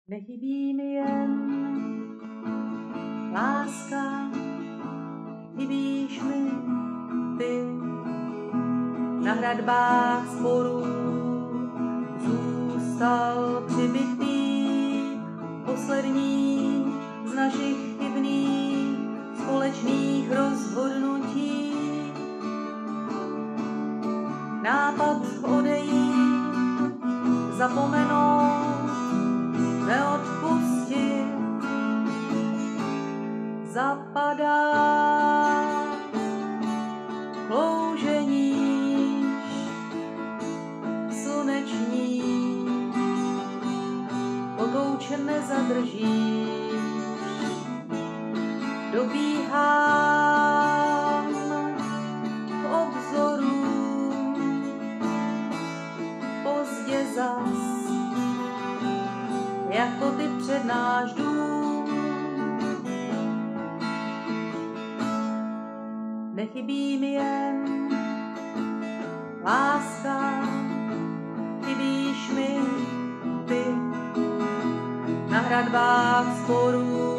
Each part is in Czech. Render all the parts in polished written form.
Nechybí mi jen láska, chybíš mi ty. Na hradbách sporů zůstal přibitý poslední z našich chybných společných rozhodnutí. Nápad odejít, zapomenout, neodpustit, zapadá kloužení sluneční, potoučen nezadržíš, dobíhám k obzoru, pozdě zas, jako ty před náš dům. Nechybí mi jen láska, chybíš mi ty. Na hradbách sporů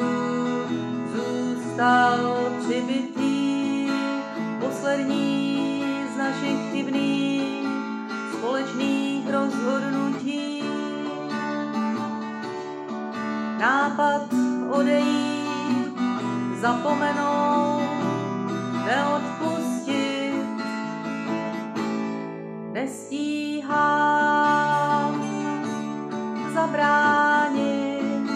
zůstal přibitý poslední z našich chybných společných rozhodnutí. Nápad odejít, zapomenout, neodpustit, nestíhám zabránit,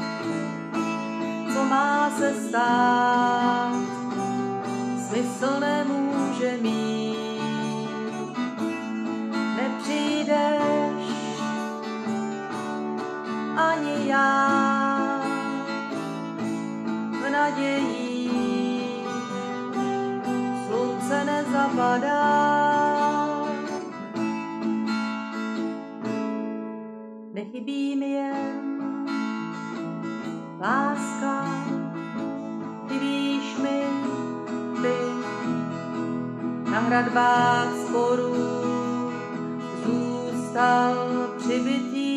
co má se stát, smysl nemůže mít. Nepřijdeš ani já v naději, slunce nezapadá. Nechybí mi jen láska, chybíš mi ty. Na hradbách sporů zůstal přibitý